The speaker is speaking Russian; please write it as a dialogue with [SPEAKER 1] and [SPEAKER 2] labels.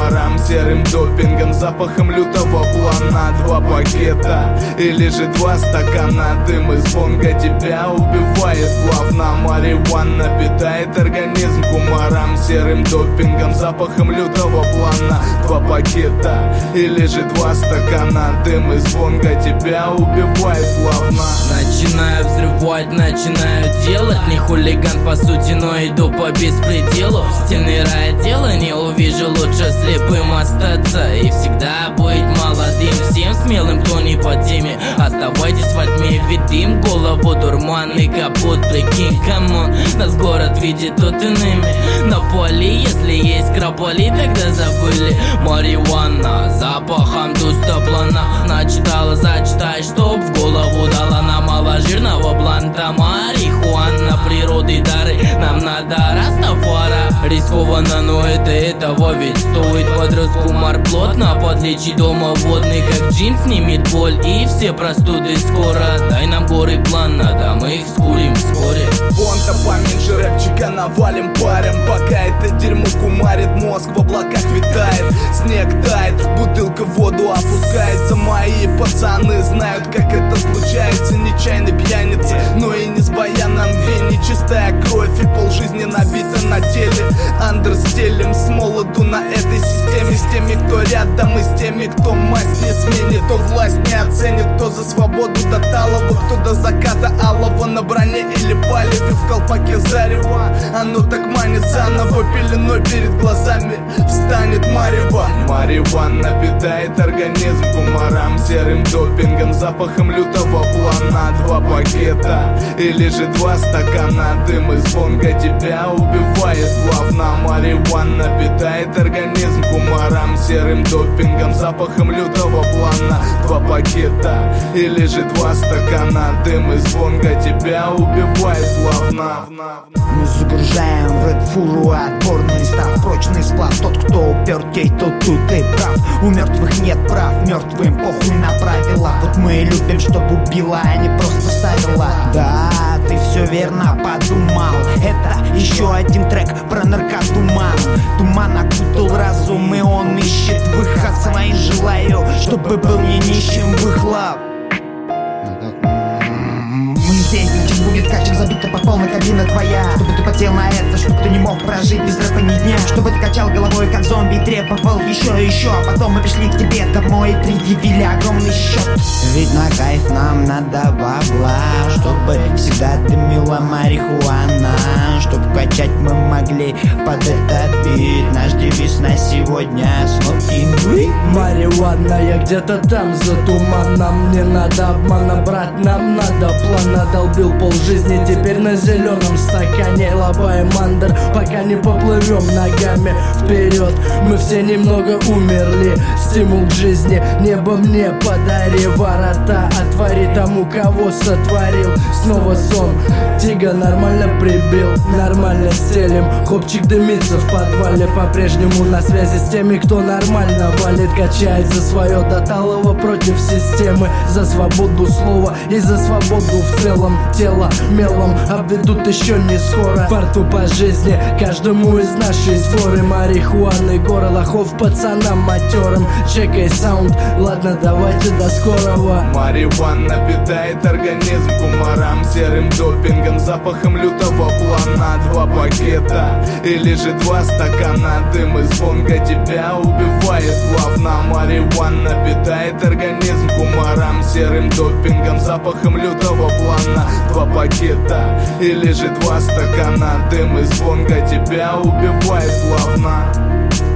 [SPEAKER 1] кумарам, серым допингом, запахом лютого плана. 2 пакета или же 2 стакана, дым из бонга тебя убивает плавно. Марихуана питает организм кумарам, серым допингом, запахом лютого плана. 2 пакета или же 2 стакана, дым из бонга тебя убивает плавно.
[SPEAKER 2] Начинаю взрывать, начинаю делать. Не хулиган по сути, но иду по беспределу. Стены рая дело не увижу, лучше слепым остаться и всегда быть молодым. Всем смелым, кто не по теме, оставайтесь во тьме, ведь дым голову дурманный капут. Прикинь, камон, нас город видит тут иными. На поле, если есть краполи, тогда забыли. Марихуана запахом тустоплана. Начитала, зачитай, чтоб в голову дала. На маложирного бланта марихуана, природы дары нам надо Растафара. Рискованно, но это того ведь стоит. Подрос кумар плотно, подлечи дома водный, как джин снимет боль и все простуды скоро. Дай нам горы план, надо мы их скурим вскоре.
[SPEAKER 1] Вон-то поменьше рэпчика навалим, парим, пока это дерьмо кумарит, мозг в облаках витает. Снег тает, бутылка в воду опускается. Мои пацаны знают, как это случается. Нечаянно пьяница, но и не с баяном в вене. Чистая кровь и полжизни набита на теле. Андерстелем с молоду на этой системе. С теми, кто рядом, и с теми, кто масть не сменит. Кто власть не оценит, кто за свободу до талого, кто до заката алого на броне или палеве в колпаке зарева. Оно так манит заново, пеленой перед глазами встанет марево. Марихуана питает организм кумарам, серым допингом, запахом лютого плана. 2 пакета или же 2 стакана, дым из бонга тебя убивает плавно. Марихуана питает организм кумарам, серым допингом, запахом лютого плана. 2 пакета или же 2 стакана, дым из бонга тебя убивает плавно.
[SPEAKER 3] Мы загружаем в Red фуру отборный став, прочный сплав. Тот, кто упертей, тот тут и прав. У мертвых нет прав, мертвым похуй на правила. Вот мы любим, чтоб убила, а не просто ставила. Да, ты все верно подумал. Это еще один трек про наркотуман. Туман окутал разум, и он ищет выход. Своим желаю, чтобы был не нищим выхлоп. Здесь, значит, будет качек забита по полной, кабина твоя. Чтобы ты потел на это, чтобы ты не мог прожить без рэпа ни дня. Чтобы ты качал головой, как зомби, и требовал еще и еще. А потом мы пришли к тебе домой и предъявили огромный счет. Ведь на кайф нам надо бабла, чтобы всегда дымила марихуана. Чтоб качать мы могли под этот бит. Наш девиз на сегодня smoking.
[SPEAKER 4] Марихуана, я где-то там за туманом. Не надо обмана, брат, нам надо плана. Долбил полжизни, теперь на зеленом стакане. Лобаем андер, пока не поплывем ногами вперед. Мы все немного умерли, стимул к жизни небо мне подари. Ворота отвори тому, кого сотворил. Снова сон, тига нормально прибил. Нормально стелим, хопчик дымится в подвале. По-прежнему на связи с теми, кто нормально валит. Качает за свое до талого против системы. За свободу слова и за свободу в целом. Тело мелом обведут еще не скоро. Фарту по жизни каждому из нашей своры. Марихуаны, горы лохов пацанам матерым. Чекай саунд, ладно, давайте до скорого.
[SPEAKER 1] Марихуана питает организм кумарам, серым допингом, запахом лютого плана. 2 пакета или же 2 стакана, дым из бонга тебя убивает плавно. Марихуана питает организм кумарам, серым допингом, запахом лютого плана. 2 пакета или же 2 стакана, дым из бонга тебя убивает плавно.